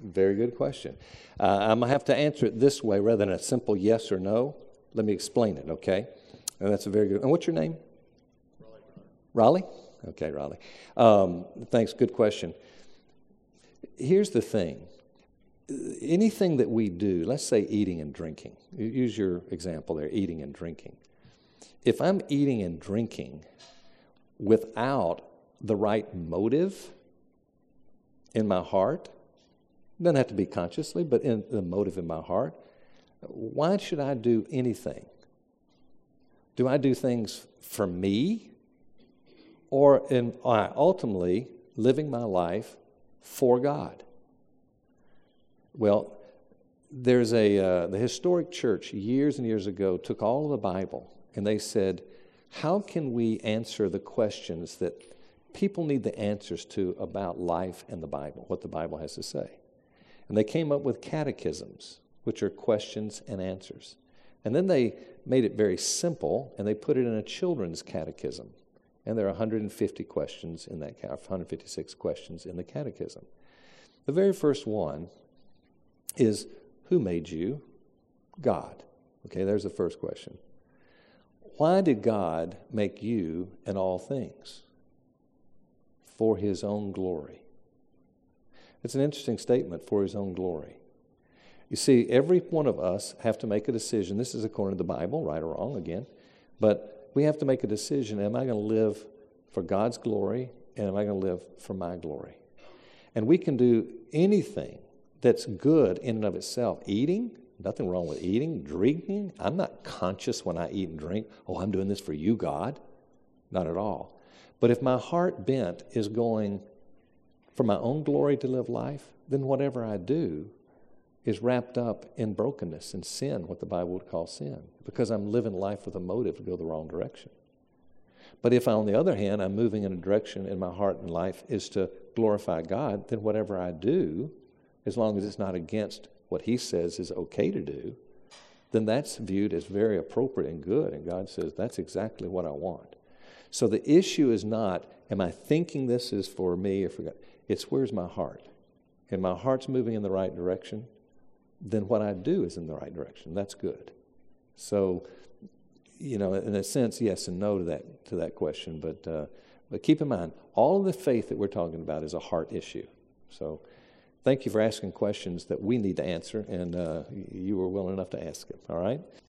Very good question. I'm going to have to answer it this way rather than a simple yes or no. Let me explain it, okay? And that's a very good. And what's your name? Raleigh? Okay, Raleigh. Thanks. Good question. Here's the thing. Anything that we do, let's say eating and drinking. Use your example there, eating and drinking. If I'm eating and drinking without the right motive in my heart, doesn't have to be consciously, but in the motive in my heart, why should I do anything? Do I do things for me? Or am I ultimately living my life for God? Well, there's the historic church years and years ago took all of the Bible and they said, how can we answer the questions that people need the answers to about life and the Bible, what the Bible has to say? And they came up with catechisms, which are questions and answers. And then they made it very simple and they put it in a children's catechism. And there are 150 questions in that, 156 questions in the catechism. The very first one is, who made you? God. Okay, there's the first question. Why did God make you and all things? For his own glory. It's an interesting statement, for his own glory. You see, every one of us have to make a decision. This is according to the Bible, right or wrong again. But we have to make a decision. Am I going to live for God's glory, and am I going to live for my glory? And we can do anything that's good in and of itself. Eating, nothing wrong with eating. Drinking, I'm not conscious when I eat and drink, oh, I'm doing this for you, God. Not at all. But if my heart bent is going for my own glory to live life, then whatever I do is wrapped up in brokenness and sin, what the Bible would call sin, because I'm living life with a motive to go the wrong direction. But if, on the other hand, I'm moving in a direction in my heart and life is to glorify God, then whatever I do, as long as it's not against what he says is okay to do, then that's viewed as very appropriate and good. And God says, that's exactly what I want. So the issue is not, am I thinking this is for me or for God? It's where's my heart? And my heart's moving in the right direction, then what I do is in the right direction. That's good. So, in a sense, yes and no to that question. But keep in mind, all of the faith that we're talking about is a heart issue. So thank you for asking questions that we need to answer, and you were willing enough to ask them. All right?